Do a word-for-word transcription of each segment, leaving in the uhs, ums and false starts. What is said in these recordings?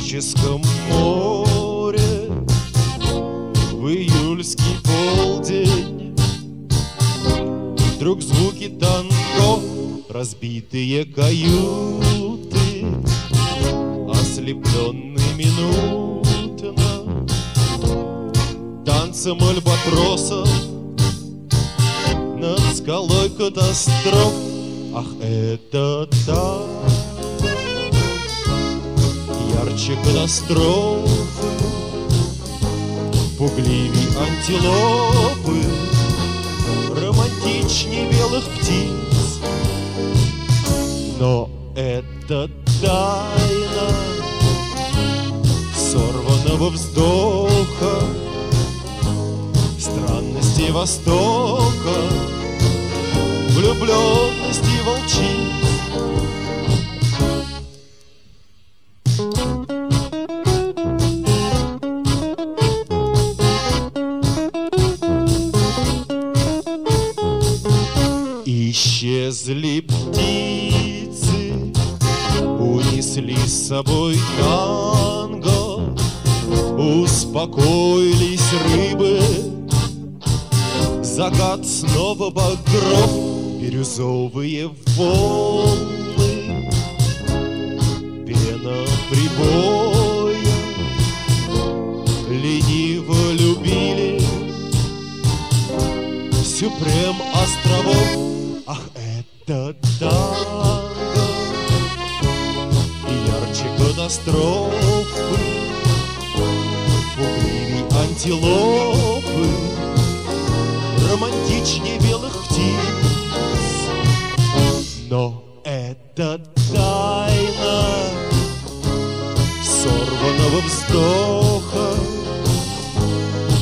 тропическом море в июльский полдень вдруг звуки танго, разбитые каюты, ослепленные минутно танцем альбатросов над скалой катастроф. Ах, это танго ярче катастрофы, пугливей антилопы, романтичней белых птиц. Но это тайна сорванного вздоха, странности Востока, влюбленности волчиц. Исчезли птицы, унесли с собой танго, успокоились рыбы, закат снова багров, бирюзовые волны, пена прибоя, лениво любили Сюпрем островов. Ах, это танго ярче катастрофы, пугливей антилопы, романтичнее белых птиц. Но это тайна сорванного вздоха,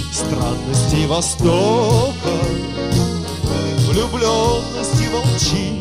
странностей Востока, влюбленности волчиц.